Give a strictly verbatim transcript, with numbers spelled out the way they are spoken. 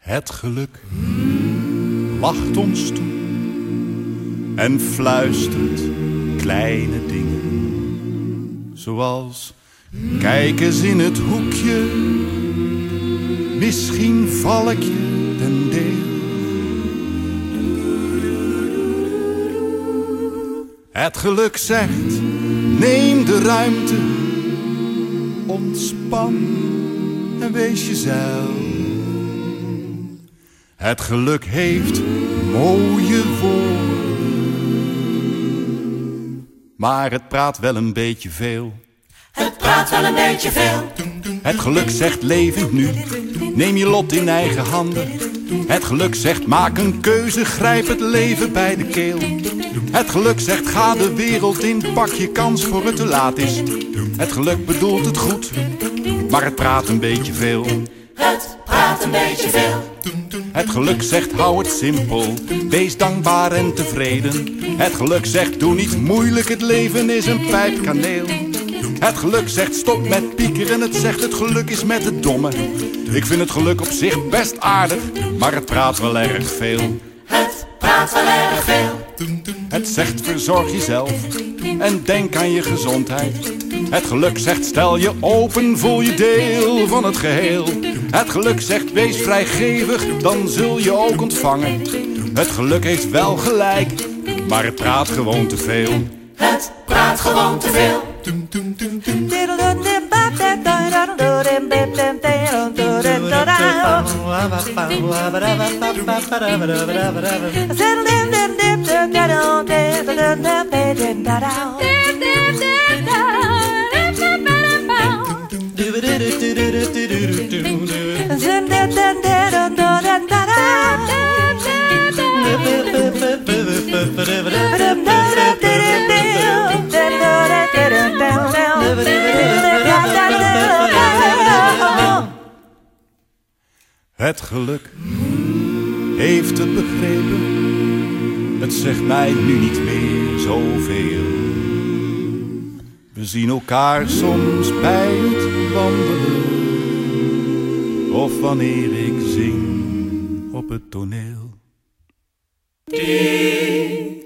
Het geluk lacht ons toe en fluistert kleine dingen, zoals kijk eens in het hoekje, misschien val ik je ten deel. Het geluk zegt, neem de ruimte, ontspan en wees jezelf. Het geluk heeft mooie woorden, maar het praat wel een beetje veel. Het praat wel een beetje veel. Het geluk zegt levend nu, neem je lot in eigen handen. Het geluk zegt maak een keuze, grijp het leven bij de keel. Het geluk zegt ga de wereld in, pak je kans voor het te laat is. Het geluk bedoelt het goed, maar het praat een beetje veel. Het praat een beetje veel. Het geluk zegt hou het simpel, wees dankbaar en tevreden. Het geluk zegt doe niet moeilijk, het leven is een pijp kaneel. Het geluk zegt stop met piekeren, het zegt het geluk is met het domme. Ik vind het geluk op zich best aardig, maar het praat wel erg veel. Het praat wel erg veel. Het zegt verzorg jezelf en denk aan je gezondheid. Het geluk zegt stel je open, voel je deel van het geheel. Het geluk zegt wees vrijgevig, dan zul je ook ontvangen. Het geluk heeft wel gelijk, maar het praat gewoon te veel. Het praat gewoon te veel. Het geluk heeft het begrepen, het zegt mij nu niet meer zoveel. We zien elkaar soms bij het wandelen, of wanneer ik zing op het toneel.